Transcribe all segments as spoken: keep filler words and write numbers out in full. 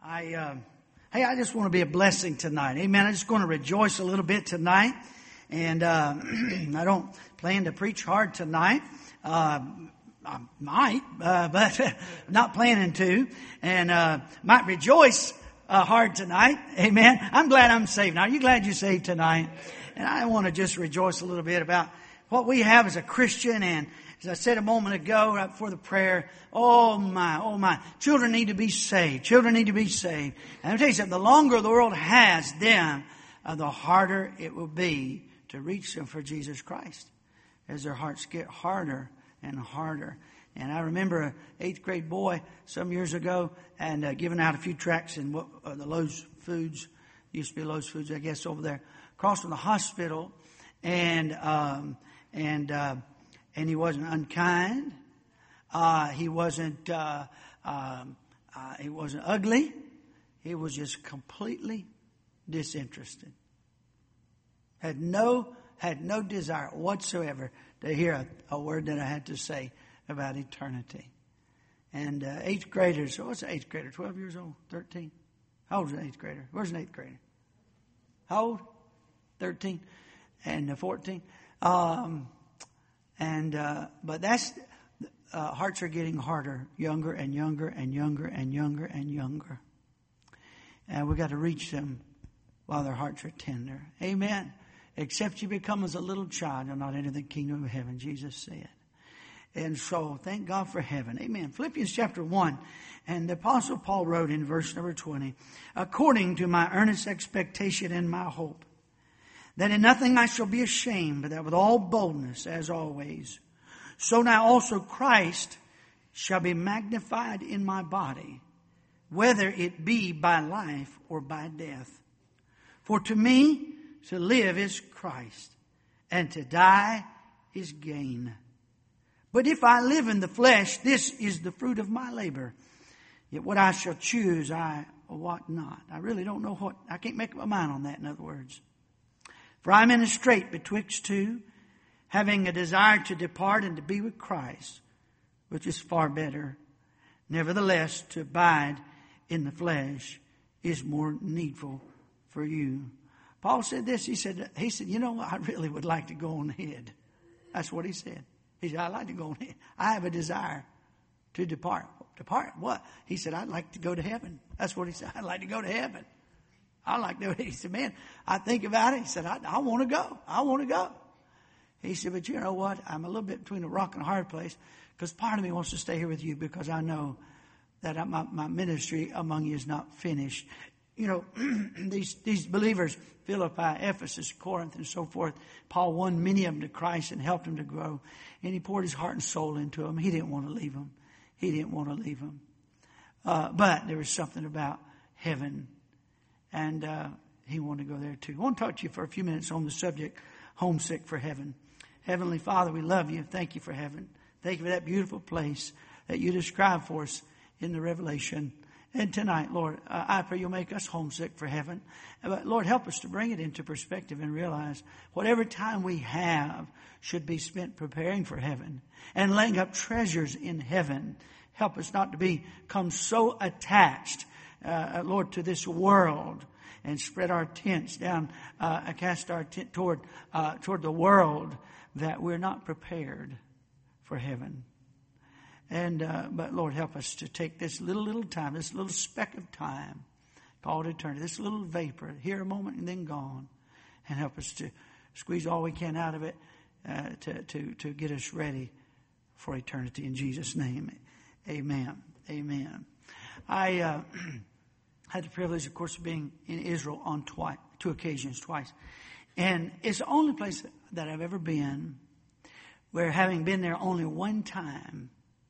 I, uh, hey, I just want to be a blessing tonight. Amen. I'm just going to rejoice a little bit tonight. And uh, I don't plan to preach hard tonight. Uh, I might, uh, but not planning to. And uh, might rejoice uh, hard tonight. Amen. I'm glad I'm saved. Now, are you glad you're saved tonight? And I want to just rejoice a little bit about what we have as a Christian. And as I said a moment ago, right before the prayer, oh my, oh my, children need to be saved. Children need to be saved. And I'll tell you something, the longer the world has them, uh, the harder it will be to reach them for Jesus Christ. As their hearts get harder and harder. And I remember an eighth grade boy some years ago and uh, giving out a few tracts in what, uh, the Lowe's Foods, used to be Lowe's Foods, I guess, over there, across from the hospital. And, um, and, uh, And he wasn't unkind. Uh, he wasn't. Uh, um, uh, he wasn't ugly. He was just completely disinterested. Had no had no desire whatsoever to hear a, a word that I had to say about eternity. And uh, eighth graders. What's an eighth grader? Twelve years old. Thirteen. How old is an eighth grader? Where's an eighth grader? How old? Thirteen. And uh, fourteen. Um, And, uh, but that's, uh, hearts are getting harder, younger and younger and younger and younger and younger. And we got to reach them while their hearts are tender. Amen. Except you become as a little child, you'll not enter the kingdom of heaven, Jesus said. And so, thank God for heaven. Amen. Philippians chapter one. And the Apostle Paul wrote in verse number twenty, according to my earnest expectation and my hope, that in nothing I shall be ashamed, but that with all boldness, as always, so now also Christ shall be magnified in my body, whether it be by life or by death. For to me, to live is Christ, and to die is gain. But if I live in the flesh, this is the fruit of my labor. Yet what I shall choose, I wot not. I really don't know what, I can't make up my mind on that, in other words. For I am in a strait betwixt two, having a desire to depart and to be with Christ, which is far better. Nevertheless, to abide in the flesh is more needful for you. Paul said this. He said, he said, you know, I really would like to go on ahead. That's what he said. He said, I'd like to go on ahead. I have a desire to depart. Depart? What? He said, I'd like to go to heaven. That's what he said. I'd like to go to heaven. I like that. He said, man, I think about it. He said, I, I want to go. I want to go. He said, but you know what? I'm a little bit between a rock and a hard place because part of me wants to stay here with you because I know that I, my, my ministry among you is not finished. You know, these, these believers, Philippi, Ephesus, Corinth, and so forth, Paul won many of them to Christ and helped them to grow. And he poured his heart and soul into them. He didn't want to leave them. He didn't want to leave them. Uh, but there was something about heaven. And uh, he wanted to go there too. I want to talk to you for a few minutes on the subject, homesick for heaven. Heavenly Father, we love you. Thank you for heaven. Thank you for that beautiful place that you describe for us in the Revelation. And tonight, Lord, uh, I pray you'll make us homesick for heaven. But Lord, help us to bring it into perspective and realize whatever time we have should be spent preparing for heaven and laying up treasures in heaven. Help us not to become so attached Uh, Lord, to this world and spread our tents down, uh, cast our tent toward, uh, toward the world that we're not prepared for heaven. And, uh, but Lord, help us to take this little, little time, this little speck of time called eternity, this little vapor, here a moment and then gone, and help us to squeeze all we can out of it, uh, to, to, to get us ready for eternity. In Jesus' name, amen. Amen. I, uh, had the privilege, of course, of being in Israel on twice, two occasions, twice. And it's the only place that I've ever been where, having been there only one time,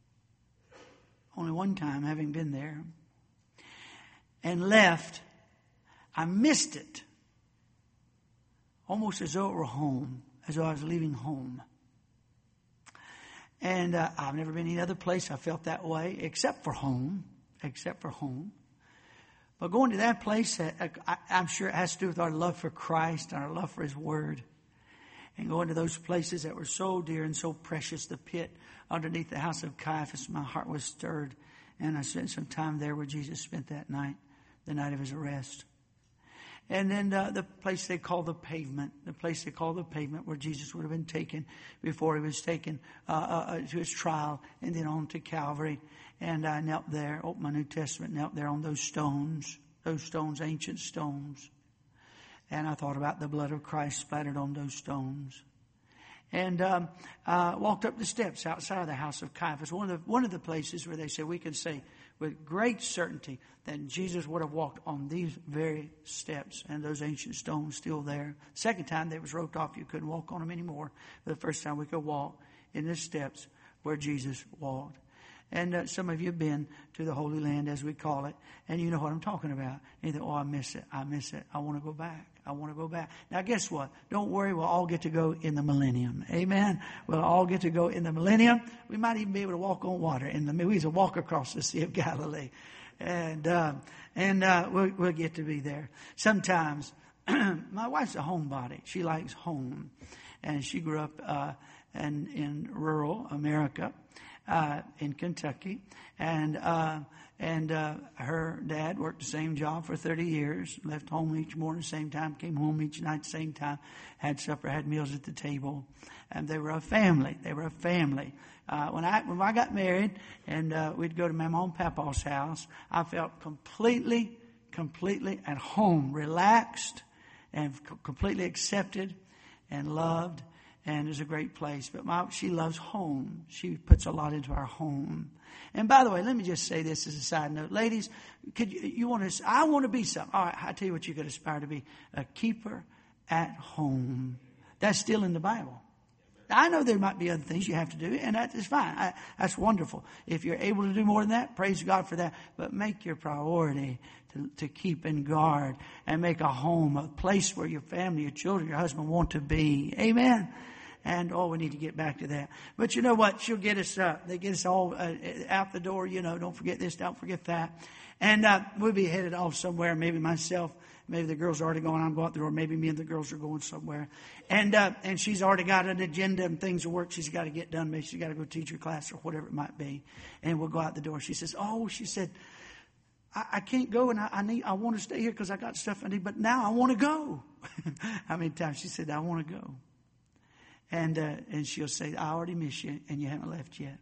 only one time having been there, and left, I missed it. Almost as though it were home, as though I was leaving home. And uh, I've never been any other place I felt that way, except for home, except for home. But going to that place, I'm sure it has to do with our love for Christ and our love for His Word. And going to those places that were so dear and so precious, the pit underneath the house of Caiaphas, my heart was stirred. And I spent some time there where Jesus spent that night the night of his arrest. And then uh, the place they call the pavement, the place they call the pavement where Jesus would have been taken before he was taken uh, uh, to his trial and then on to Calvary. And I knelt there, opened my New Testament, knelt there on those stones, those stones, ancient stones. And I thought about the blood of Christ splattered on those stones. And um, uh, walked up the steps outside of the house of Caiaphas, one of the, one of the places where they say we can say with great certainty that Jesus would have walked on these very steps, and those ancient stones still there. Second time they was roped off, you couldn't walk on them anymore. But the first time we could walk in the steps where Jesus walked. And uh, some of you have been to the Holy Land, as we call it, and you know what I'm talking about. And you think, oh, I miss it, I miss it, I want to go back. I want to go back. Now, guess what? Don't worry. We'll all get to go in the millennium. Amen. We'll all get to go in the millennium. We might even be able to walk on water. In the we used to walk across the Sea of Galilee, and uh, and uh, we'll, we'll get to be there. Sometimes, my wife's a homebody. She likes home, and she grew up uh, in in rural America, uh, in Kentucky, and. Uh, And uh, her dad worked the same job for thirty years, left home each morning at the same time, came home each night at the same time, had supper, had meals at the table. And they were a family. They were a family. Uh, when I when I got married and uh, we'd go to Mama and Papa's house, I felt completely, completely at home, relaxed and c- completely accepted and loved. And it's a great place. But my, she loves home. She puts a lot into our home. And by the way, let me just say this as a side note. Ladies, could you, you want to, I want to be something. All right, I tell you what you could aspire to be. A keeper at home. That's still in the Bible. I know there might be other things you have to do, and that is fine. I, that's wonderful. If you're able to do more than that, praise God for that. But make your priority to, to keep and guard and make a home, a place where your family, your children, your husband want to be. Amen. And, oh, we need to get back to that. But you know what? She'll get us, uh, they get us all uh, out the door, you know, don't forget this, don't forget that. And uh, we'll be headed off somewhere, maybe myself, maybe the girls are already going, I'm going out the door, maybe me and the girls are going somewhere. And uh, and she's already got an agenda and things to work she's got to get done. Maybe she's got to go teach her class or whatever it might be. And we'll go out the door. She says, oh, she said, I, I can't go and I, I need, I want to stay here because I got stuff I need, but now I want to go. How many times she said, I want to go. And uh, and she'll say, I already miss you and you haven't left yet.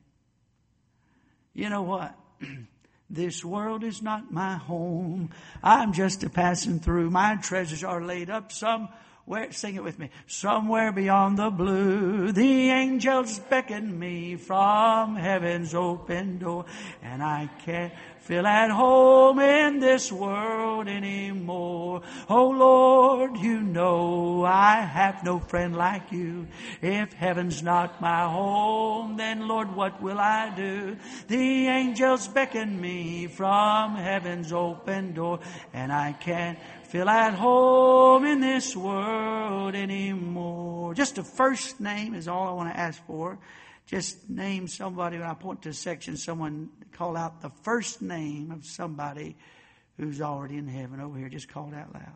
You know what? This world is not my home. I'm just a passing through. My treasures are laid up somewhere. Sing it with me. Somewhere beyond the blue. The angels beckon me from heaven's open door. And I can't feel at home in this world anymore. Oh Lord, you know I have no friend like you. If heaven's not my home, then Lord, what will I do? The angels beckon me from heaven's open door, and I can't feel at home in this world anymore. Just the first name is all I want to ask for. Just name somebody. When I point to a section, someone call out the first name of somebody who's already in heaven over here. Just call it out loud.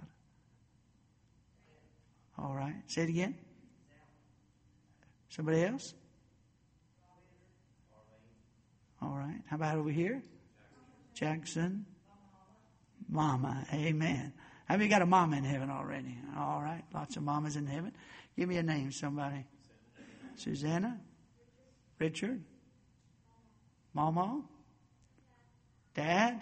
All right. Say it again. Somebody else? All right. How about over here? Jackson. Mama. Amen. How many got a mama in heaven already? All right. Lots of mamas in heaven. Give me a name, somebody. Susanna. Richard? Mama? Dad?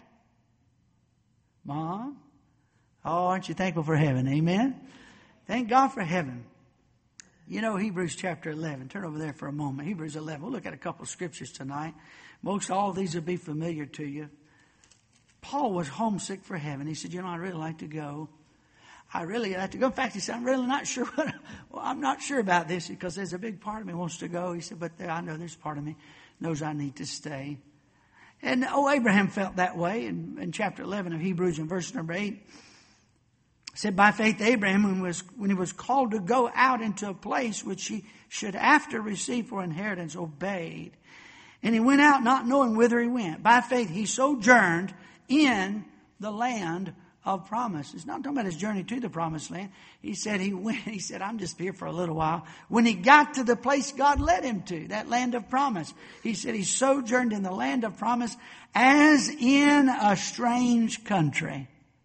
Mom? Oh, aren't you thankful for heaven? Amen? Thank God for heaven. You know, Hebrews chapter eleven. Turn over there for a moment. Hebrews eleven. We'll look at a couple of scriptures tonight. Most all of these will be familiar to you. Paul was homesick for heaven. He said, you know, I'd really like to go. I really like to go. In fact, he said, I'm really not sure. What, well, I'm not sure about this because there's a big part of me wants to go. He said, but there, I know there's part of me knows I need to stay. And, oh, Abraham felt that way in, in chapter eleven of Hebrews in verse number eight. It said, by faith, Abraham, when, was, when he was called to go out into a place which he should after receive for inheritance, obeyed. And he went out not knowing whither he went. By faith, he sojourned in the land of promise. It's not talking about his journey to the promised land. He said he went, he said, I'm just here for a little while. When he got to the place God led him to, that land of promise, he said he sojourned in the land of promise as in a strange country.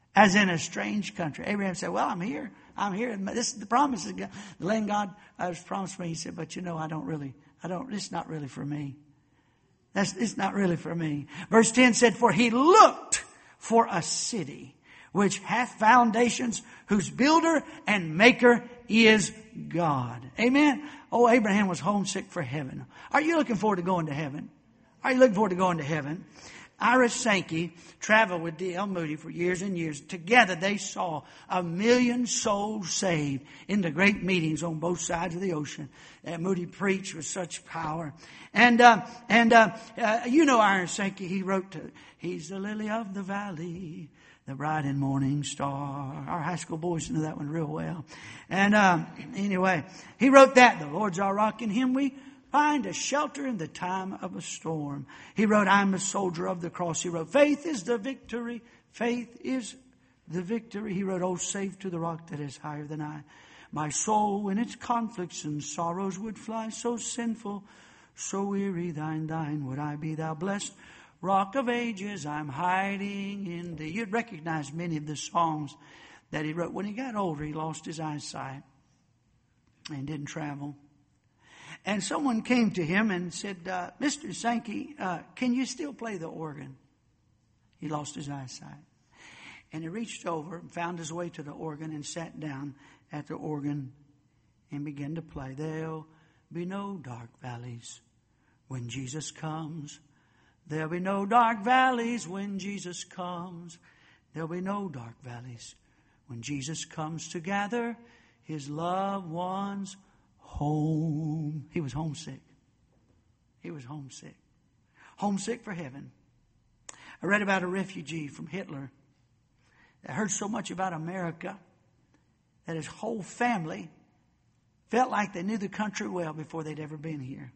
as in a strange country. Abraham said, well, I'm here. I'm here. This is the promise of God. The land God has promised me. He said, but you know, I don't really, I don't, it's not really for me. That's, it's not really for me. Verse ten said, for he looked for a city which hath foundations, whose builder and maker is God. Amen. Oh, Abraham was homesick for heaven. Are you looking forward to going to heaven? Are you looking forward to going to heaven? Ira Sankey traveled with D L Moody for years and years. Together they saw a million souls saved in the great meetings on both sides of the ocean. And Moody preached with such power. And uh, and uh, uh, you know Ira Sankey, he wrote, to, he's the lily of the valley, the bright and morning star. Our high school boys know that one real well. And uh, anyway, he wrote that, the Lord's our rock, in him we find a shelter in the time of a storm. He wrote, I'm a soldier of the cross. He wrote, faith is the victory. Faith is the victory. He wrote, oh, safe to the rock that is higher than I. My soul in its conflicts and sorrows would fly, so sinful, so weary, thine, thine would I be, thou blessed rock of ages, I'm hiding in thee. You'd recognize many of the songs that he wrote. When he got older, he lost his eyesight and didn't travel. And someone came to him and said, uh, Mister Sankey, uh, can you still play the organ? He lost his eyesight. And he reached over and found his way to the organ and sat down at the organ and began to play. There'll be no dark valleys when Jesus comes. There'll be no dark valleys when Jesus comes. There'll be no dark valleys when Jesus comes to gather his loved ones home. He was homesick. He was homesick. Homesick for heaven. I read about a refugee from Hitler that heard so much about America that his whole family felt like they knew the country well before they'd ever been here.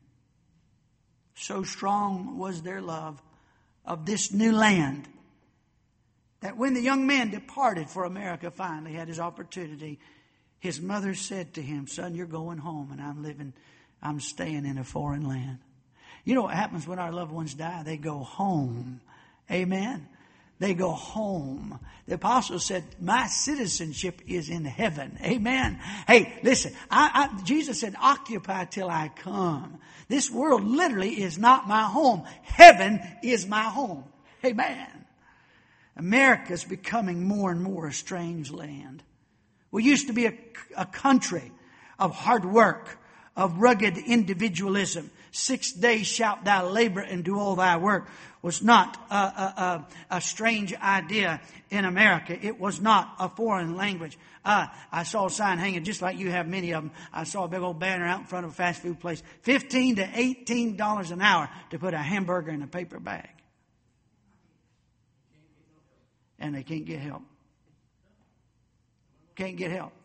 So strong was their love of this new land that when the young man departed for America, finally had his opportunity, his mother said to him, son, you're going home and I'm living, I'm staying in a foreign land. You know what happens when our loved ones die? They go home. Amen. They go home. The apostle said, my citizenship is in heaven. Amen. Hey, listen, I, I, Jesus said, occupy till I come. This world literally is not my home. Heaven is my home. Amen. America's becoming more and more a strange land. We used to be a, a country of hard work, of rugged individualism. Six days shalt thou labor and do all thy work was not a, a, a, a strange idea in America. It was not a foreign language. Uh, I saw a sign hanging just like you have many of them. I saw a big old banner out in front of a fast food place. fifteen to eighteen dollars an hour to put a hamburger in a paper bag. And they can't get help. Can't get help.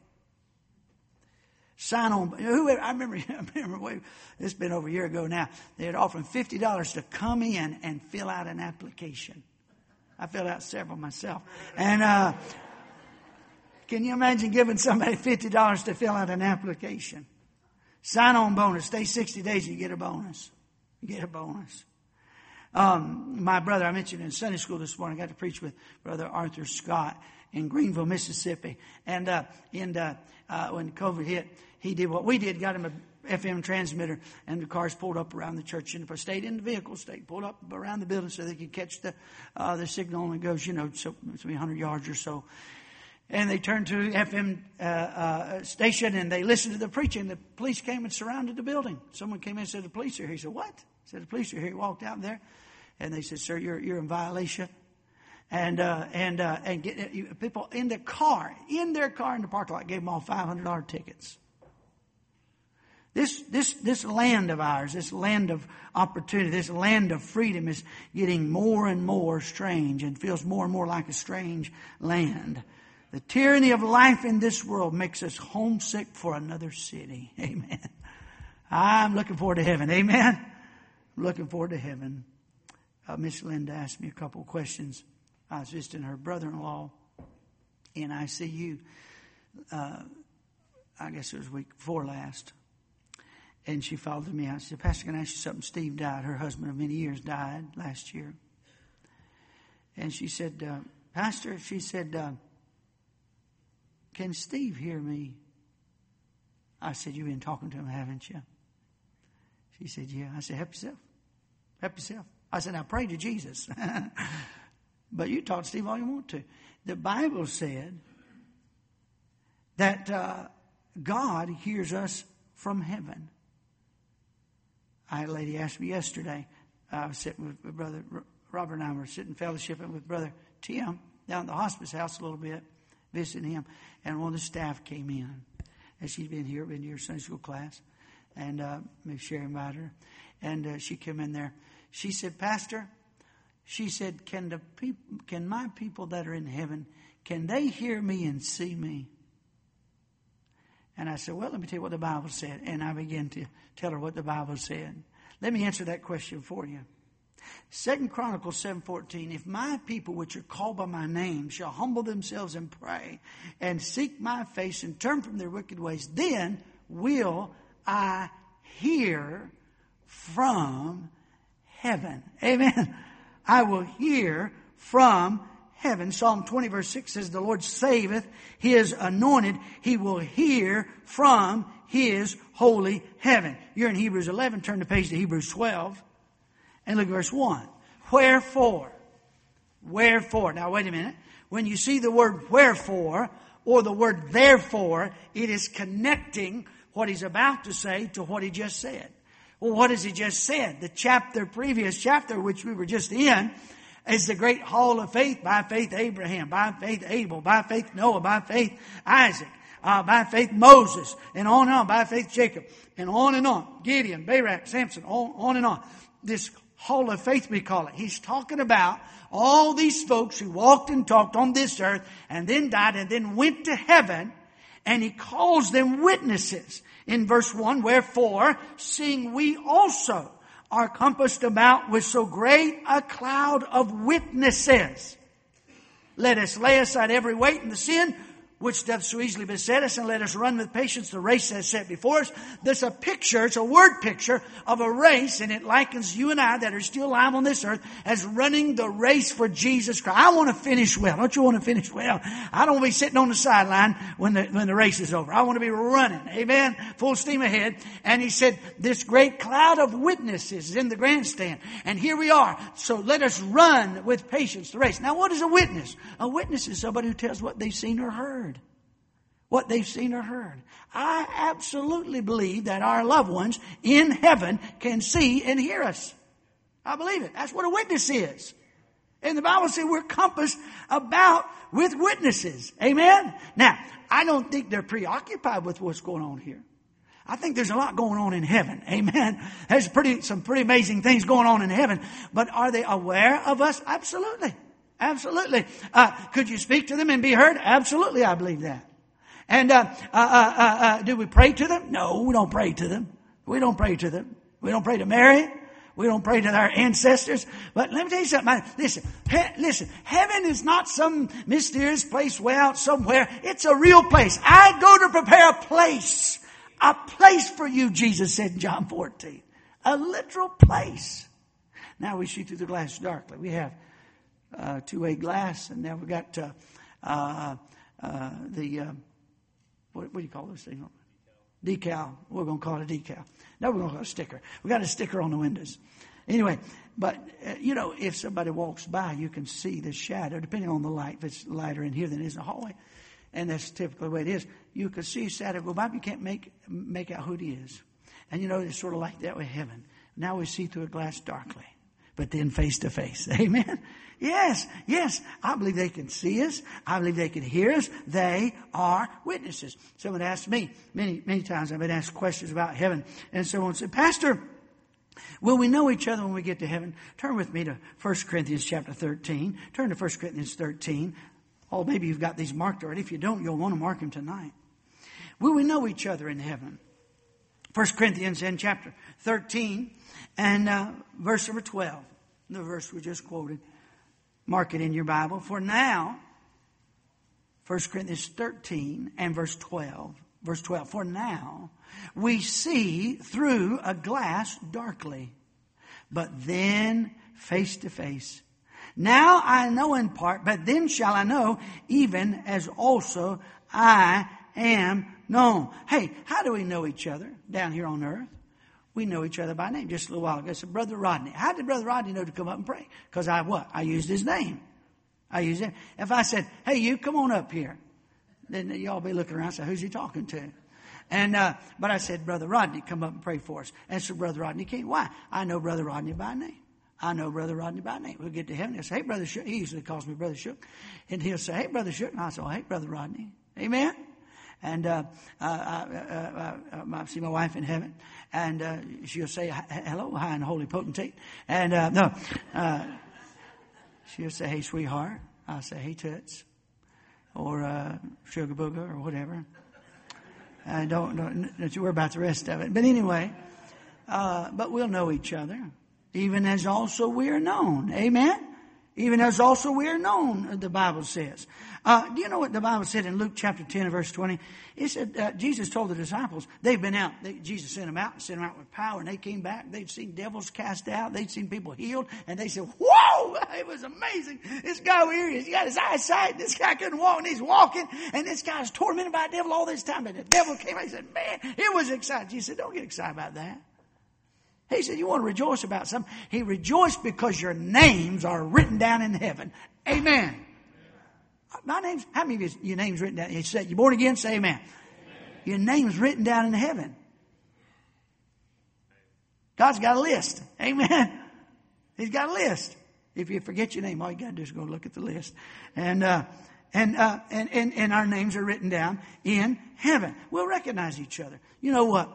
Sign on. Who? I remember. I remember. It's been over a year ago now. They had offered fifty dollars to come in and fill out an application. I filled out several myself. And uh, can you imagine giving somebody fifty dollars to fill out an application? Sign on bonus. Stay sixty days. You get a bonus. You get a bonus. Um, my brother, I mentioned in Sunday school this morning, I got to preach with Brother Arthur Scott in Greenville, Mississippi. And uh, in, uh, uh, when COVID hit, he did what we did, got him a F M transmitter, and the cars pulled up around the church and stayed in the vehicle, stayed pulled up around the building so they could catch the uh, the signal, and it goes, you know, so it's one hundred yards or so. And they turned to F M uh, uh, station and they listened to the preaching. The police came and surrounded the building. Someone came in and said, the police are here. He said, what? He said, the police are here. He walked out there and they said, sir, you're you're in violation. And uh, and uh, and get, uh, people in their car, in their car in the parking lot, gave them all five hundred dollars tickets. This this this land of ours, this land of opportunity, this land of freedom is getting more and more strange and feels more and more like a strange land. The tyranny of life in this world makes us homesick for another city. Amen. I'm looking forward to heaven. Amen. I'm looking forward to heaven. Uh, Miss Linda asked me a couple of questions. I was visiting her brother-in-law in I C U. Uh, I guess it was week before last. And she followed me. I said, Pastor, can I ask you something? Steve died. Her husband of many years died last year. And she said, uh, Pastor, she said, uh, can Steve hear me? I said, you've been talking to him, haven't you? She said, yeah. I said, help yourself. Help yourself. I said, now pray to Jesus. But you talk to Steve all you want to. The Bible said that uh, God hears us from heaven. I had a lady ask me yesterday. I was sitting with Brother Robert and I were sitting fellowshipping with Brother Tim down at the hospice house a little bit, visiting him. And one of the staff came in. And she'd been here, been to your Sunday school class. And uh, maybe sharing about her. And uh, she came in there. She said, Pastor, she said, can the people, can my people that are in heaven, can they hear me and see me? And I said, well, let me tell you what the Bible said. And I began to tell her what the Bible said. Let me answer that question for you. Second Chronicles seven fourteen, if my people which are called by my name shall humble themselves and pray and seek my face and turn from their wicked ways, then will I hear from heaven. Amen. I will hear from heaven. Psalm twenty verse six says, the Lord saveth his anointed. He will hear from his holy heaven. You're in Hebrews eleven. Turn the page to Hebrews twelve. And look at verse one. Wherefore. Wherefore. Now wait a minute. When you see the word wherefore or the word therefore, it is connecting what he's about to say to what he just said. Well, what has he just said? The chapter, previous chapter, which we were just in, is the great hall of faith. By faith Abraham, by faith Abel, by faith Noah, by faith Isaac, uh, by faith Moses, and on and on, by faith Jacob, and on and on. Gideon, Barak, Samson, on, on and on. This hall of faith, we call it. He's talking about all these folks who walked and talked on this earth and then died and then went to heaven, and he calls them witnesses. In verse one, wherefore, seeing we also are compassed about with so great a cloud of witnesses, let us lay aside every weight and the sin which doth so easily beset us, and let us run with patience the race that's set before us. There's a picture, it's a word picture of a race, and it likens you and I that are still alive on this earth as running the race for Jesus Christ. I want to finish well. Don't you want to finish well? I don't want to be sitting on the sideline when the, when the race is over. I want to be running. Amen. Full steam ahead. And he said, this great cloud of witnesses is in the grandstand. And here we are. So let us run with patience the race. Now what is a witness? A witness is somebody who tells what they've seen or heard. What they've seen or heard. I absolutely believe that our loved ones in heaven can see and hear us. I believe it. That's what a witness is. And the Bible says we're compassed about with witnesses. Amen? Now, I don't think they're preoccupied with what's going on here. I think there's a lot going on in heaven. Amen? There's pretty, some pretty amazing things going on in heaven. But are they aware of us? Absolutely. Absolutely. Uh, could you speak to them and be heard? Absolutely, I believe that. And uh, uh, uh, uh, do we pray to them? No, we don't pray to them. We don't pray to them. We don't pray to Mary. We don't pray to our ancestors. But let me tell you something. Listen, he, listen. Heaven is not some mysterious place way out somewhere. It's a real place. I go to prepare a place. A place for you, Jesus said in John fourteen. A literal place. Now we see through the glass darkly. We have uh, two-way glass, and now we've got uh, uh, uh, the... Uh, What, what do you call this thing? Decal. We're going to call it a decal. No, we're going to call it a sticker. We got a sticker on the windows. Anyway, but, uh, you know, if somebody walks by, you can see the shadow, depending on the light. If it's lighter in here than it is in the hallway, and that's typically the way it is, you can see a shadow go by, but you can't make make out who it is. And, you know, it's sort of like that with heaven. Now we see through a glass darkly, but then face to face. Amen? Yes, yes. I believe they can see us. I believe they can hear us. They are witnesses. Someone asked me, many, many times I've been asked questions about heaven. And someone said, Pastor, will we know each other when we get to heaven? Turn with me to First Corinthians chapter thirteen. Turn to First Corinthians thirteen. Oh, maybe you've got these marked already. If you don't, you'll want to mark them tonight. Will we know each other in heaven? First Corinthians in chapter thirteen and uh, verse number twelve. The verse we just quoted. Mark it in your Bible. For now, First Corinthians thirteen and verse twelve. Verse twelve. For now, we see through a glass darkly, but then face to face. Now I know in part, but then shall I know, even as also I am known. Hey, how do we know each other down here on earth? We know each other by name. Just a little while ago, I said, Brother Rodney. How did Brother Rodney know to come up and pray? Because I what? I used his name. I used it. If I said, hey, you come on up here, then y'all be looking around and say, who's he talking to? And, uh, but I said, Brother Rodney, come up and pray for us. And so Brother Rodney came. Why? I know Brother Rodney by name. I know Brother Rodney by name. We'll get to heaven. He'll say, hey, Brother Shook. He usually calls me Brother Shook. And he'll say, hey, Brother Shook. And I say, oh, hey, Brother Rodney. Amen. And, uh, uh, uh, uh, uh, I see my wife in heaven. And, uh, she'll say, hello, hi, and holy potentate. And, uh, no, uh, she'll say, hey, sweetheart. I'll say, hey, toots. Or, uh, sugar booger or whatever. I don't, don't, don't you worry about the rest of it. But anyway, uh, but we'll know each other. Even as also we are known. Amen? Even as also we are known, the Bible says. Uh, do you know what the Bible said in Luke chapter ten and verse twenty? It said, uh, Jesus told the disciples, they've been out. They, Jesus sent them out and sent them out with power. And they came back. They'd seen devils cast out. They'd seen people healed. And they said, whoa, it was amazing. This guy over here, he's got his eyesight. This guy couldn't walk and he's walking. And this guy's tormented by a devil all this time. And the devil came out and said, man, it was exciting. Jesus said, don't get excited about that. He said, you want to rejoice about something? He rejoiced because your names are written down in heaven. Amen. My name's, how many of you, your name's written down? He said, you're born again? Say amen. Amen. Your name's written down in heaven. God's got a list. Amen. He's got a list. If you forget your name, all you got to do is go look at the list. And, uh, and, uh, and, and, and our names are written down in heaven. We'll recognize each other. You know what?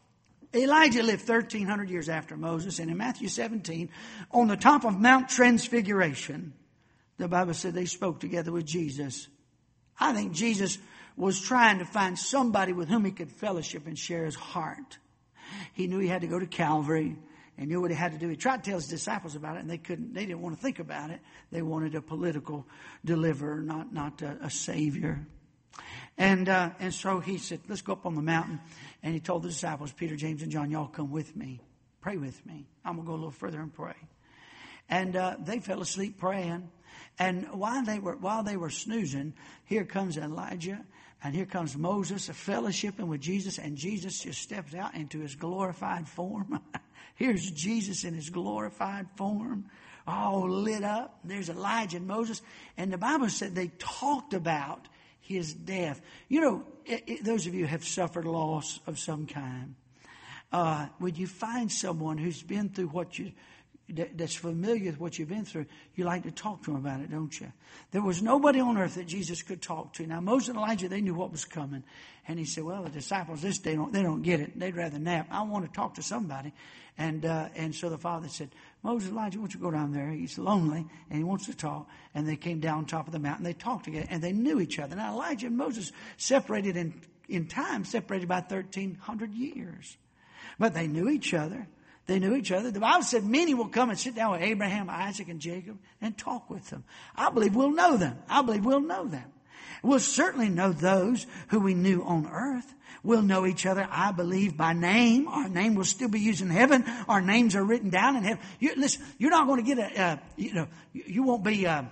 Elijah lived thirteen hundred years after Moses, and in Matthew seventeen, on the top of Mount Transfiguration, the Bible said they spoke together with Jesus. I think Jesus was trying to find somebody with whom he could fellowship and share his heart. He knew he had to go to Calvary and knew what he had to do. He tried to tell his disciples about it, and they couldn't. They didn't want to think about it. They wanted a political deliverer, not not a, a savior. And uh, and so he said, let's go up on the mountain. And he told the disciples, Peter, James, and John, y'all come with me. Pray with me. I'm going to go a little further and pray. And uh, they fell asleep praying. And while they were while they were snoozing, here comes Elijah. And here comes Moses, a fellowshipping with Jesus. And Jesus just steps out into his glorified form. Here's Jesus in his glorified form, all lit up. There's Elijah and Moses. And the Bible said they talked about his death. You know, it, it, those of you who have suffered loss of some kind, uh, when you find someone who's been through what you, that, that's familiar with what you've been through, you like to talk to them about it, don't you? There was nobody on earth that Jesus could talk to. Now, Moses and Elijah, they knew what was coming. And he said, well, the disciples this day, don't, they don't get it. They'd rather nap. I want to talk to somebody. And uh, and so the father said, Moses, Elijah, why don't you go down there? He's lonely and he wants to talk. And they came down top of the mountain. They talked together and they knew each other. Now Elijah and Moses separated in, in time, separated by thirteen hundred years. But they knew each other. They knew each other. The Bible said many will come and sit down with Abraham, Isaac, and Jacob and talk with them. I believe we'll know them. I believe we'll know them. We'll certainly know those who we knew on earth. We'll know each other, I believe, by name. Our name will still be used in heaven. Our names are written down in heaven. You, listen, you're not going to get a, uh, you know, you, you won't be uh,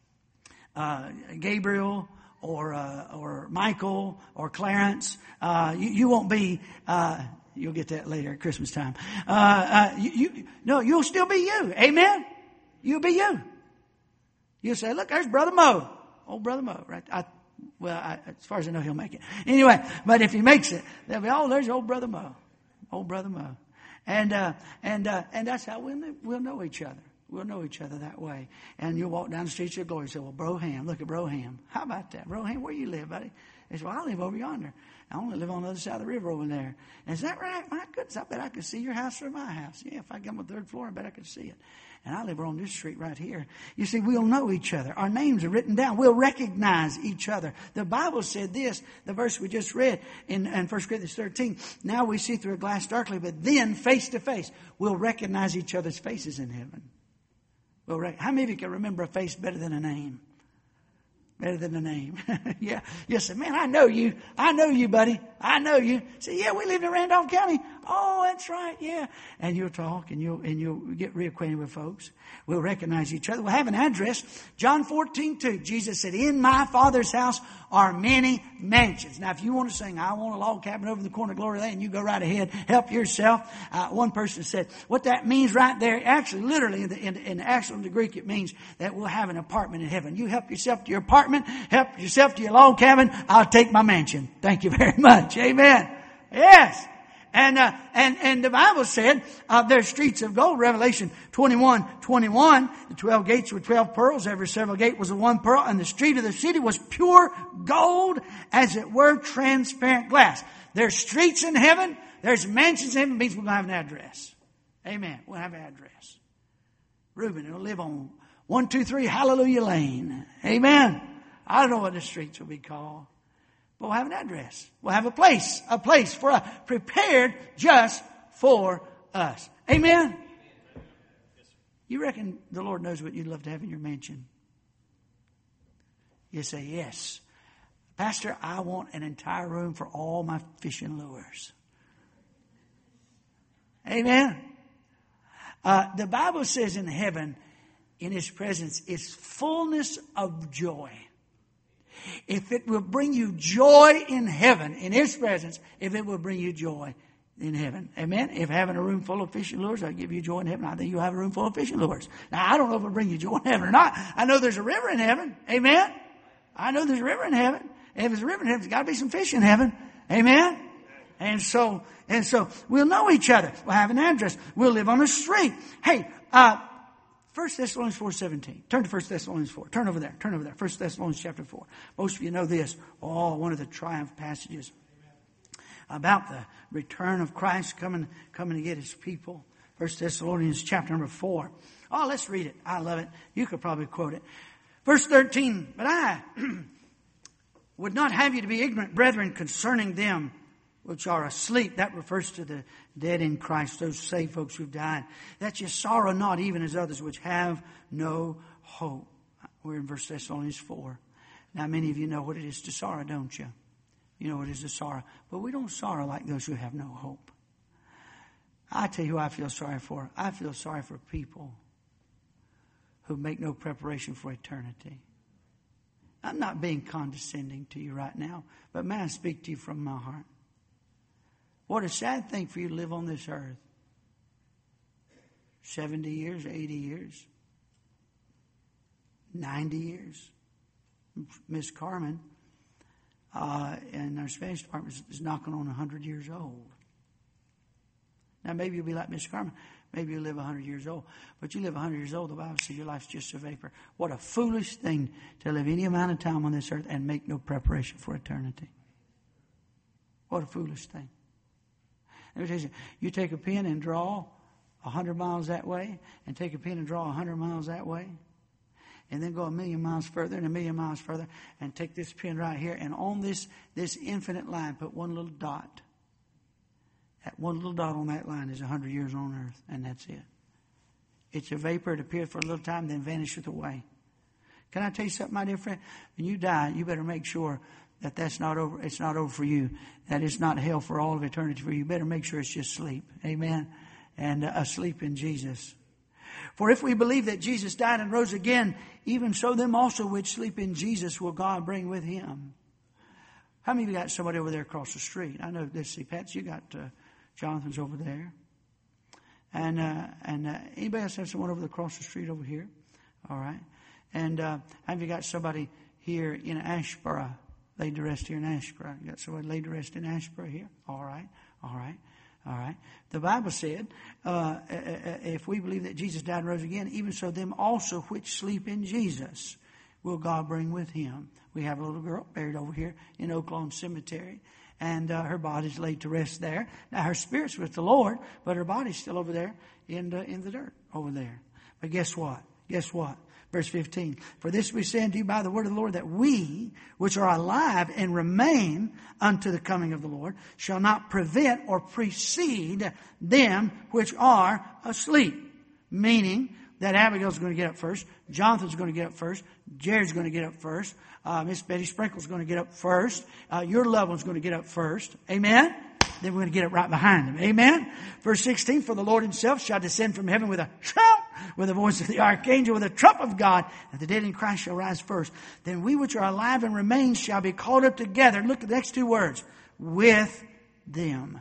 uh, Gabriel or uh, or Michael or Clarence. Uh, you, you won't be. Uh, you'll get that later at Christmas time. Uh, uh, you, you, no, you'll still be you. Amen. You'll be you. You'll say, "Look, there's Brother Mo, old Brother Mo." Right. I, Well, I, as far as I know, he'll make it. Anyway, but if he makes it, they'll be, oh, there's old Brother Mo. Old Brother Mo. And, uh, and, uh, and that's how we'll, we'll know each other. We'll know each other that way. And you'll walk down the streets of glory and say, well, Broham, look at Broham. How about that? Broham, where you live, buddy? He said, well, I live over yonder. I only live on the other side of the river over there. And is that right? My goodness, I bet I could see your house from my house. Yeah, if I get on the third floor, I bet I could see it. And I live on this street right here. You see, we'll know each other. Our names are written down. We'll recognize each other. The Bible said this, the verse we just read in, in First Corinthians thirteen. Now we see through a glass darkly, but then face to face, we'll recognize each other's faces in heaven. We'll rec- How many of you can remember a face better than a name? Better than a name. Yeah. You say, man, I know you. I know you, buddy. I know you. Say, yeah, we lived in Randolph County. Oh, that's right, yeah. And you'll talk and you'll, and you'll get reacquainted with folks. We'll recognize each other. We'll have an address. John fourteen two, Jesus said, in my Father's house are many mansions. Now, if you want to sing, I want a log cabin over the corner of Glory Lane, you go right ahead. Help yourself. Uh, one person said, what that means right there, actually, literally, in the, in, in the actual in the Greek, it means that we'll have an apartment in heaven. You help yourself to your apartment, help yourself to your log cabin, I'll take my mansion. Thank you very much. Amen. Yes. And, uh, and, and the Bible said, uh, there's streets of gold. Revelation twenty-one twenty-one. The twelve gates were twelve pearls. Every several gate was a one pearl. And the street of the city was pure gold, as it were transparent glass. There's streets in heaven. There's mansions in heaven. Means we're going to have an address. Amen. We'll have an address. Reuben will live on one two three Hallelujah Lane. Amen. I don't know what the streets will be called. But we'll have an address. We'll have a place, a place for us, prepared just for us. Amen? You reckon the Lord knows what you'd love to have in your mansion? You say, yes. Pastor, I want an entire room for all my fishing lures. Amen? Uh, the Bible says in heaven, in His presence, is fullness of joy. If it will bring you joy in heaven, in His presence, if it will bring you joy in heaven. Amen? If having a room full of fishing lures, I'll give you joy in heaven. I think you'll have a room full of fishing lures. Now, I don't know if it'll bring you joy in heaven or not. I know there's a river in heaven. Amen? I know there's a river in heaven. If there's a river in heaven, there's got to be some fish in heaven. Amen? And so, and so, we'll know each other. We'll have an address. We'll live on a street. Hey, uh, First Thessalonians four seventeen. Turn to First Thessalonians four. Turn over there. Turn over there. First Thessalonians chapter four. Most of you know this. Oh, one of the triumph passages about the return of Christ coming, coming to get His people. First Thessalonians chapter number four. Oh, let's read it. I love it. You could probably quote it. Verse thirteen. But I would not have you to be ignorant, brethren, concerning them which are asleep. That refers to the dead in Christ, those saved folks who've died. That you sorrow not, even as others which have no hope. We're in First Thessalonians four. Now, many of you know what it is to sorrow, don't you? You know what it is to sorrow. But we don't sorrow like those who have no hope. I tell you who I feel sorry for. I feel sorry for people who make no preparation for eternity. I'm not being condescending to you right now, but may I speak to you from my heart. What a sad thing for you to live on this earth. seventy years, eighty years, ninety years. Miss Carmen uh, in our Spanish department is, is knocking on one hundred years old. Now maybe you'll be like Miss Carmen. Maybe you'll live one hundred years old. But you live one hundred years old, the Bible says your life's just a vapor. What a foolish thing to live any amount of time on this earth and make no preparation for eternity. What a foolish thing. Let me tell you, you take a pen and draw a hundred miles that way, and take a pen and draw a hundred miles that way, and then go a million miles further and a million miles further, and take this pen right here, and on this, this infinite line, put one little dot. That one little dot on that line is a hundred years on earth, and that's it. It's a vapor. It appeared for a little time, then vanisheth away. Can I tell you something, my dear friend? When you die, you better make sure that that's not over. It's not over for you. That it's not hell for all of eternity for you. You better make sure it's just sleep. Amen. And uh, asleep in Jesus. For if we believe that Jesus died and rose again, even so them also which sleep in Jesus will God bring with Him. How many of you got somebody over there across the street? I know. Let's see, Pat, you got uh, Jonathan's over there. And uh, and uh, anybody else have someone over across the street over here? All right. And uh, have you got somebody here in Ashboro? Laid to rest here in Ashboro. You got somebody laid to rest in Ashboro here? All right, all right, all right. The Bible said, uh, if we believe that Jesus died and rose again, even so them also which sleep in Jesus will God bring with Him. We have a little girl buried over here in Oak Lawn Cemetery, and uh, her body's laid to rest there. Now her spirit's with the Lord, but her body's still over there in the, in the dirt over there. But guess what? Guess what? Verse fifteen, for this we say unto you by the word of the Lord, that we, which are alive and remain unto the coming of the Lord, shall not prevent or precede them which are asleep. Meaning that Abigail's going to get up first, Jonathan's going to get up first, Jared's going to get up first, uh, Miss Betty Sprinkle's going to get up first, uh, your loved one's going to get up first. Amen? then we're going to get it right behind them. Amen. Verse sixteen, for the Lord himself shall descend from heaven with a shout, with the voice of the archangel, with a trump of God, and the dead in Christ shall rise first. Then we which are alive and remain shall be caught up together. Look at the next two words. With them.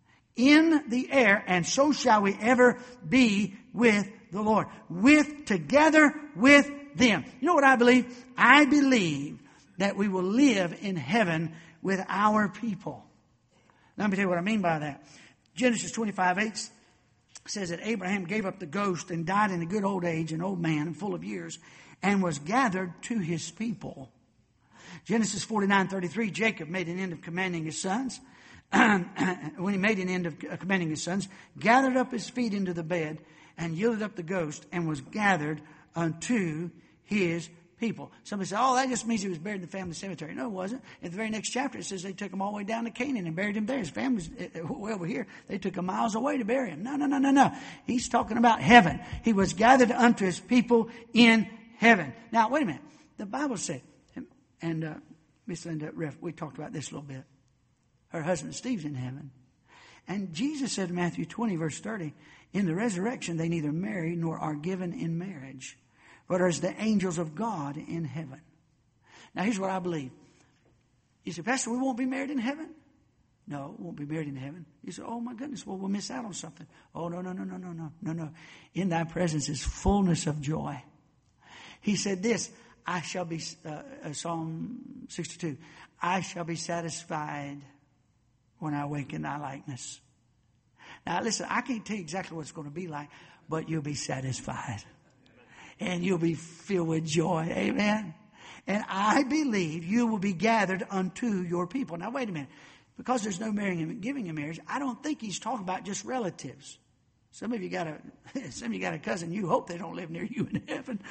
In the air, and so shall we ever be with the Lord. With, together with them. You know what I believe? I believe that we will live in heaven with our people. Let me tell you what I mean by that. Genesis twenty-five eight says that Abraham gave up the ghost and died in a good old age, an old man and full of years, and was gathered to his people. Genesis forty-nine thirty-three, Jacob made an end of commanding his sons. When he made an end of commanding his sons, gathered up his feet into the bed, and yielded up the ghost, and was gathered unto his people. Somebody said, oh, that just means he was buried in the family cemetery. No, it wasn't. In the very next chapter, it says they took him all the way down to Canaan and buried him there. His family's way over here. They took him miles away to bury him. No, no, no, no, no. He's talking about heaven. He was gathered unto his people in heaven. Now, wait a minute. The Bible said, and uh, Miss Linda, we talked about this a little bit. Her husband Steve's in heaven. And Jesus said in Matthew twenty, verse thirty, in the resurrection they neither marry nor are given in marriage, but are as the angels of God in heaven. Now here's what I believe. You say, Pastor, we won't be married in heaven? No, we won't be married in heaven. You say, oh my goodness, well we'll miss out on something. Oh no, no, no, no, no, no, no, no. In thy presence is fullness of joy. He said this, I shall be, uh, Psalm sixty-two, I shall be satisfied when I wake in thy likeness. Now listen, I can't tell you exactly what it's going to be like, but you'll be satisfied. And you'll be filled with joy. Amen. And I believe you will be gathered unto your people. Now wait a minute. Because there's no marrying and giving in marriage, I don't think he's talking about just relatives. Some of you got a some of you got a cousin, you hope they don't live near you in heaven.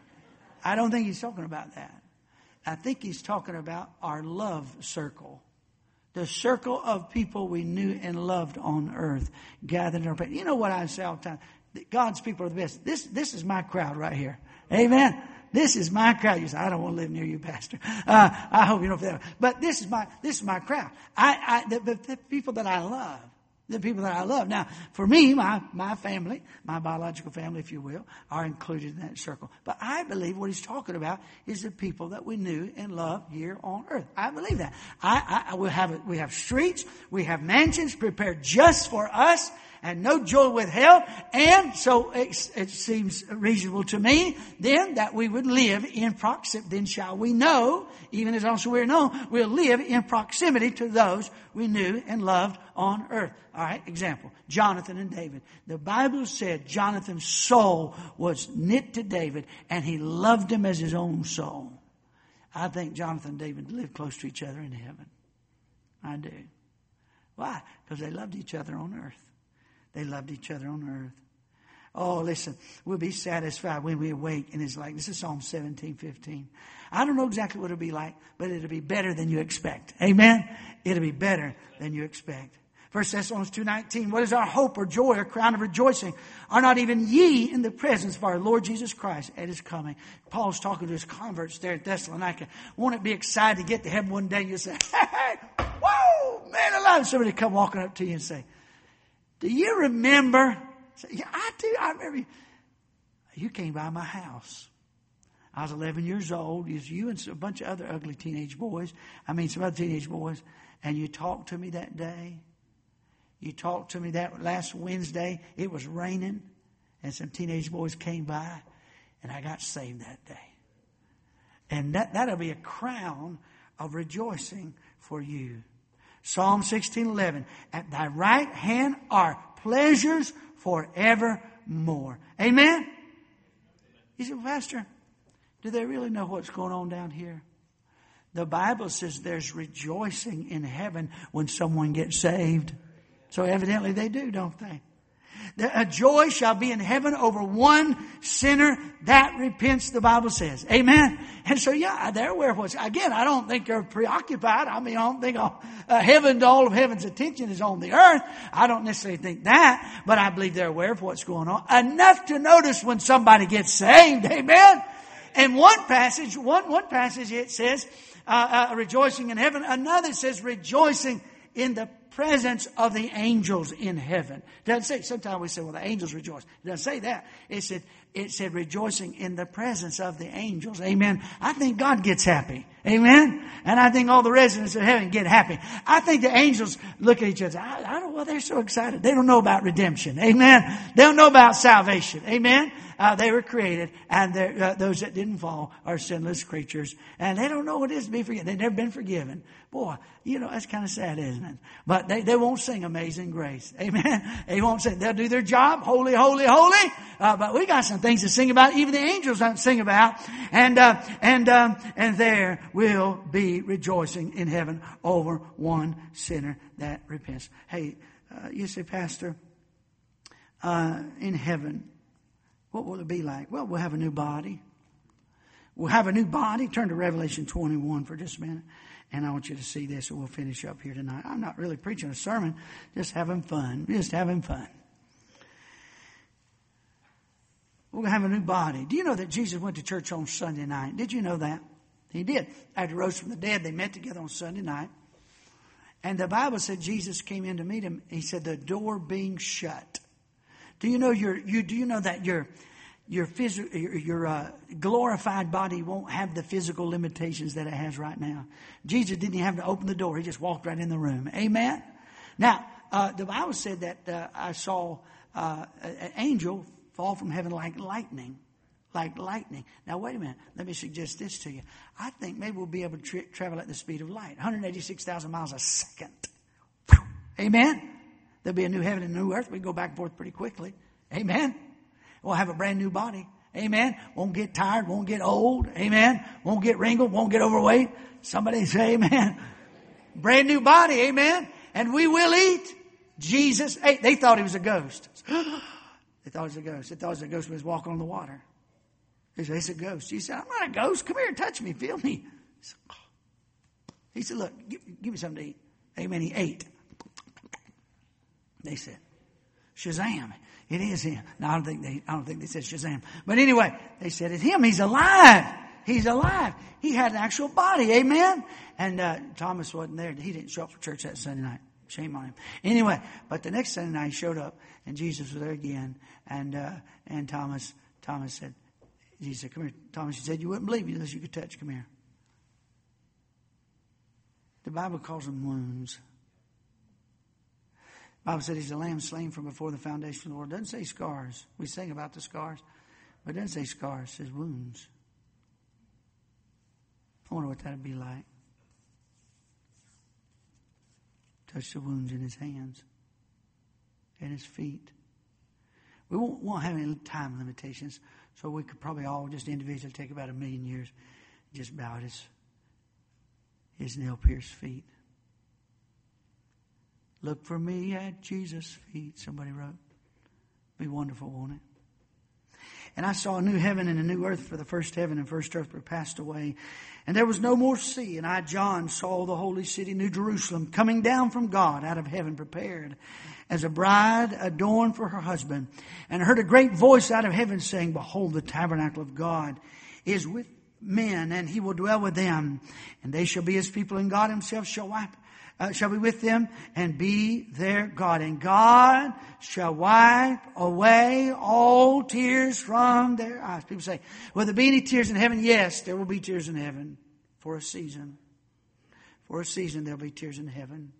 I don't think he's talking about that. I think he's talking about our love circle. The circle of people we knew and loved on earth gathered in our presence. You know what I say all the time? God's people are the best. This, this is my crowd right here. Amen. This is my crowd. You say, I don't want to live near you, Pastor. Uh, I hope you don't feel that. But this is my, this is my crowd. I, I, the, the, the people that I love. The people that I love. Now, for me, my, my family, my biological family, if you will, are included in that circle. But I believe what he's talking about is the people that we knew and loved here on earth. I believe that. I, I, we have, we have streets, we have mansions prepared just for us, and no joy withheld. And so it, it seems reasonable to me then that we would live in proximity. Then shall we know, even as also we're known, we'll live in proximity to those we knew and loved on earth. All right, example, Jonathan and David. The Bible said Jonathan's soul was knit to David and he loved him as his own soul. I think Jonathan and David lived close to each other in heaven. I do. Why? Because they loved each other on earth. They loved each other on earth. Oh, listen, we'll be satisfied when we awake. And it's like, this is Psalm seventeen fifteen. I don't know exactly what it'll be like, but it'll be better than you expect. Amen? It'll be better than you expect. First Thessalonians two nineteen, what is our hope or joy or crown of rejoicing? Are not even ye in the presence of our Lord Jesus Christ at his coming? Paul's talking to his converts there at Thessalonica. Won't it be exciting to get to heaven one day and you say, hey, whoa, man alive. Somebody come walking up to you and say, do you remember? Say, yeah, I do. I remember you. You came by my house. I was eleven years old. It was you and a bunch of other ugly teenage boys. I mean, some other teenage boys. And you talked to me that day. You talked to me that last Wednesday. It was raining. And some teenage boys came by. And I got saved that day. And that, that'll be a crown of rejoicing for you. Psalm sixteen eleven. At thy right hand are pleasures forevermore. Amen? You say, Pastor, do they really know what's going on down here? The Bible says there's rejoicing in heaven when someone gets saved. So evidently they do, don't they? A joy shall be in heaven over one sinner that repents, the Bible says. Amen? And so, yeah, they're aware of what's... Again, I don't think they're preoccupied. I mean, I don't think all, uh, heaven, all of heaven's attention is on the earth. I don't necessarily think that, but I believe they're aware of what's going on. Enough to notice when somebody gets saved. Amen? And one passage, one, one passage it says, uh, uh, rejoicing in heaven. Another says rejoicing in the presence of the angels in heaven. It doesn't say, sometimes we say, well, the angels rejoice. It doesn't say that. It said, it said rejoicing in the presence of the angels. Amen. I think God gets happy. Amen. And I think all the residents of heaven get happy. I think the angels look at each other. I, I don't, well, they're so excited. They don't know about redemption. Amen. They don't know about salvation. Amen. Uh, they were created, and uh, those that didn't fall are sinless creatures. And they don't know what it is to be forgiven. They've never been forgiven. Boy, you know, that's kind of sad, isn't it? But they, they won't sing Amazing Grace. Amen. They won't sing. They'll do their job. Holy, holy, holy. Uh, but we got some things to sing about. Even the angels don't sing about. And, uh, and, um, and there will be rejoicing in heaven over one sinner that repents. Hey, uh, you say, Pastor, uh, in heaven, what will it be like? Well, we'll have a new body. We'll have a new body. Turn to Revelation twenty-one for just a minute. And I want you to see this, and we'll finish up here tonight. I'm not really preaching a sermon, just having fun. Just having fun. We're going to have a new body. Do you know that Jesus went to church on Sunday night? Did you know that? He did. After he rose from the dead, they met together on Sunday night. And the Bible said Jesus came in to meet him. He said, the door being shut. Do you know your you do you know that your your physical your, your uh, glorified body won't have the physical limitations that it has right now? Jesus didn't even have to open the door; he just walked right in the room. Amen. Now uh, the Bible said that uh, I saw uh, an angel fall from heaven like lightning, like lightning. Now wait a minute. Let me suggest this to you. I think maybe we'll be able to tra- travel at the speed of light, one hundred eighty-six thousand miles a second. Amen. There'll be a new heaven and a new earth. We can go back and forth pretty quickly. Amen. We'll have a brand new body. Amen. Won't get tired. Won't get old. Amen. Won't get wrinkled. Won't get overweight. Somebody say amen. Brand new body. Amen. And we will eat Jesus. Hey, they thought he was a ghost. They thought he was a ghost. They thought he was a ghost when he was walking on the water. They said, it's a ghost. He said, I'm not a ghost. Come here and touch me. Feel me. He said, look, give, give me something to eat. Amen. He ate. They said, Shazam. It is him. No, I don't think they, I don't think they said Shazam. But anyway, they said it's him. He's alive. He's alive. He had an actual body. Amen. And, uh, Thomas wasn't there. He didn't show up for church that Sunday night. Shame on him. Anyway, but the next Sunday night he showed up and Jesus was there again. And, uh, and Thomas, Thomas said, Jesus said, come here. Thomas, he said, you wouldn't believe me unless you could touch. Come here. The Bible calls them wounds. The Bible said he's a lamb slain from before the foundation of the world. It doesn't say scars. We sing about the scars. But it doesn't say scars. It says wounds. I wonder what that would be like. Touch the wounds in his hands and his feet. We won't, won't have any time limitations. So we could probably all just individually take about a million years. Just bow at his, his nail-pierced feet. Look for me at Jesus' feet, somebody wrote. Be wonderful, won't it? And I saw a new heaven and a new earth, for the first heaven and first earth were passed away. And there was no more sea. And I, John, saw the holy city, New Jerusalem, coming down from God out of heaven, prepared as a bride adorned for her husband. And I heard a great voice out of heaven saying, behold, the tabernacle of God is with men, and he will dwell with them. And they shall be his people, and God himself shall wipe Uh, shall be with them and be their God. And God shall wipe away all tears from their eyes. People say, will there be any tears in heaven? Yes, there will be tears in heaven for a season. For a season there will be tears in heaven.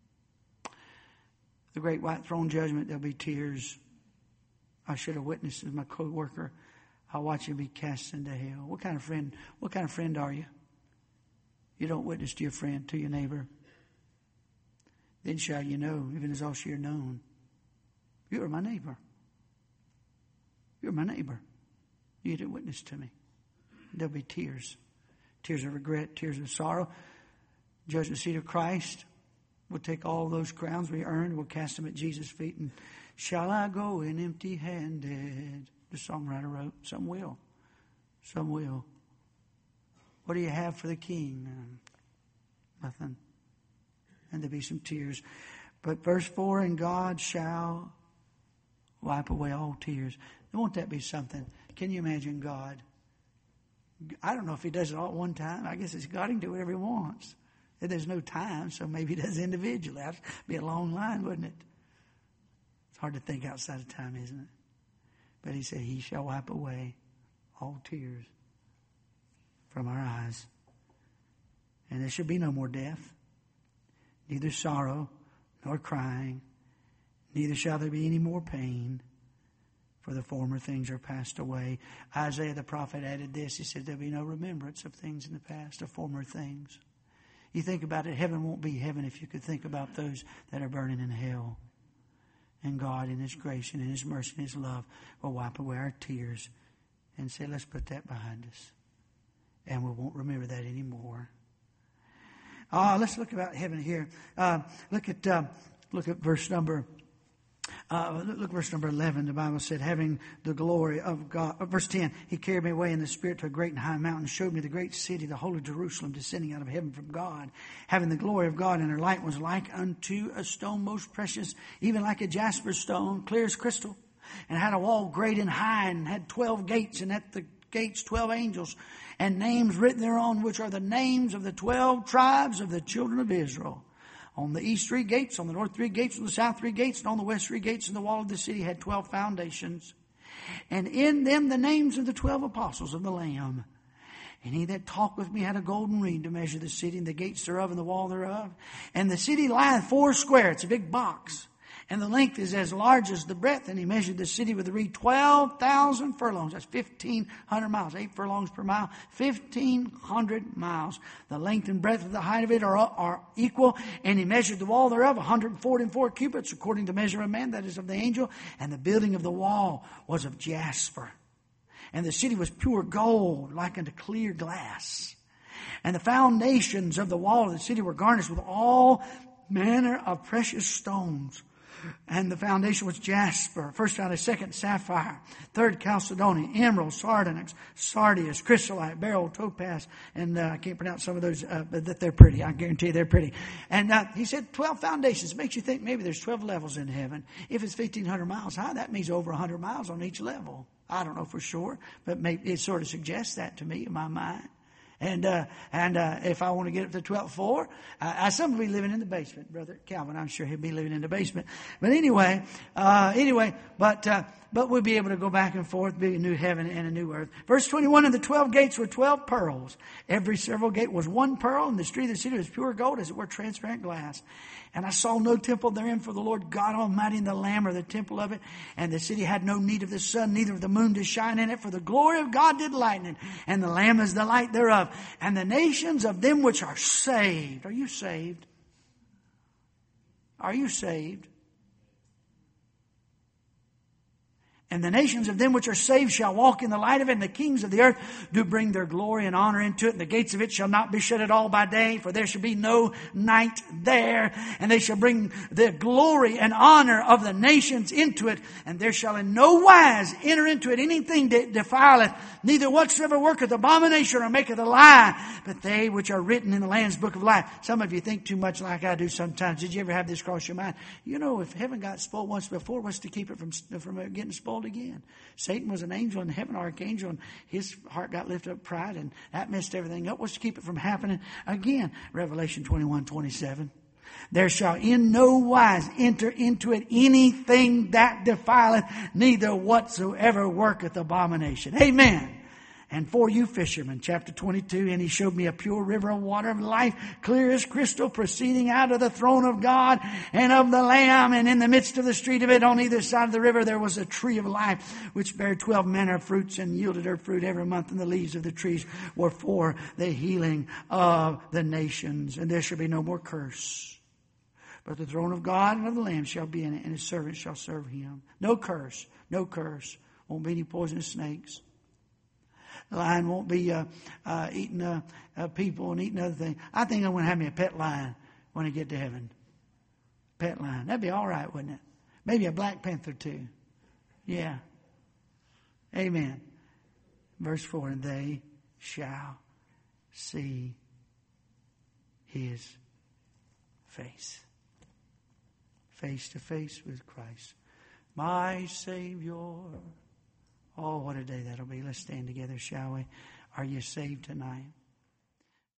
The great white throne judgment, there will be tears. I should have witnessed as my co-worker. I'll watch you be cast into hell. What kind of friend, what kind of friend are you? You don't witness to your friend, to your neighbor. Then shall you know, even as all shall known, you are my neighbor. You're my neighbor. You did witness to me. There'll be tears. Tears of regret, tears of sorrow. Judgment seat of Christ. We'll take all those crowns we earned. We'll cast them at Jesus' feet. And shall I go in empty-handed? The songwriter wrote. Some will. Some will. What do you have for the king? Nothing. And there'll be some tears. But verse four, and God shall wipe away all tears. Won't that be something? Can you imagine God? I don't know if he does it all at one time. I guess it's God, he can do whatever he wants. There's no time, so maybe he does individually. That'd be a long line, wouldn't it? It's hard to think outside of time, isn't it? But he said, he shall wipe away all tears from our eyes. And there shall be no more death, neither sorrow nor crying, neither shall there be any more pain, for the former things are passed away. Isaiah the prophet added this. He said, there'll be no remembrance of things in the past, of former things. You think about it, heaven won't be heaven if you could think about those that are burning in hell. And God in His grace and in His mercy and His love will wipe away our tears and say, let's put that behind us. And we won't remember that anymore. Ah, let's look about heaven here. Uh, look at uh, look at verse number Uh, look, verse number eleven. The Bible said, having the glory of God. Uh, verse ten, He carried me away in the Spirit to a great and high mountain, showed me the great city, the holy Jerusalem, descending out of heaven from God, having the glory of God, and her light was like unto a stone most precious, even like a jasper stone, clear as crystal, and had a wall great and high, and had twelve gates, and at the gates twelve angels, and names written thereon, which are the names of the twelve tribes of the children of Israel. On the east three gates, on the north three gates, on the south three gates, and on the west three gates, and the wall of the city had twelve foundations. And in them the names of the twelve apostles of the Lamb. And he that talked with me had a golden reed to measure the city, and the gates thereof, and the wall thereof. And the city lieth four square. It's a big box. And the length is as large as the breadth. And he measured the city with the reed twelve thousand furlongs. That's fifteen hundred miles. Eight furlongs per mile. Fifteen hundred miles. The length and breadth of the height of it are, are equal. And he measured the wall thereof one hundred forty and four cubits, according to the measure of man, that is of the angel. And the building of the wall was of jasper. And the city was pure gold, like unto clear glass. And the foundations of the wall of the city were garnished with all manner of precious stones. And the foundation was jasper. First foundation, second sapphire, third chalcedony, emerald, sardonyx, sardius, chrysolite, beryl, topaz, and uh, I can't pronounce some of those, uh, but that they're pretty. I guarantee you they're pretty. And uh, he said twelve foundations. It makes you think maybe there's twelve levels in heaven. If it's fifteen hundred miles high, that means over one hundred miles on each level. I don't know for sure, but maybe it sort of suggests that to me in my mind. And uh, and uh, if I want to get up to the twelfth floor, uh, I some will be living in the basement, Brother Calvin. I'm sure he'll be living in the basement. But anyway, uh, anyway, but uh, but we'll be able to go back and forth, be a new heaven and a new earth. Verse twenty-one: and the twelve gates were twelve pearls. Every several gate was one pearl, and the street of the city was pure gold, as it were transparent glass. And I saw no temple therein, for the Lord God Almighty and the Lamb are the temple of it. And the city had no need of the sun, neither of the moon to shine in it, for the glory of God did lighten it. And the Lamb is the light thereof. And the nations of them which are saved. Are you saved? Are you saved? And the nations of them which are saved shall walk in the light of it, and the kings of the earth do bring their glory and honor into it. And the gates of it shall not be shut at all by day, for there shall be no night there. And they shall bring the glory and honor of the nations into it. And there shall in no wise enter into it anything that defileth, neither whatsoever worketh abomination or maketh a lie, but they which are written in the Lamb's book of life. Some of you think too much like I do sometimes. Did you ever have this cross your mind? You know, if heaven got spoiled once before, what's to keep it from, from getting spoiled again? Satan was an angel in heaven, archangel, and his heart got lifted up pride, and that messed everything up. What's to keep it from happening again? Revelation twenty-one twenty-seven. There shall in no wise enter into it anything that defileth, neither whatsoever worketh abomination. Amen. And for you fishermen, chapter twenty-two, and he showed me a pure river of water of life, clear as crystal, proceeding out of the throne of God and of the Lamb. And in the midst of the street of it, on either side of the river, there was a tree of life, which bare twelve manner of fruits, and yielded her fruit every month. And the leaves of the trees were for the healing of the nations. And there shall be no more curse. But the throne of God and of the Lamb shall be in it, and his servants shall serve him. No curse. No curse. Won't be any poisonous snakes. The lion won't be uh, uh, eating uh, uh, people and eating other things. I think I'm going to have me a pet lion when I get to heaven. Pet lion. That'd be all right, wouldn't it? Maybe a black panther too. Yeah. Amen. Verse four, and they shall see his face. Face to face with Christ. My Savior. Oh, what a day that'll be. Let's stand together, shall we? Are you saved tonight?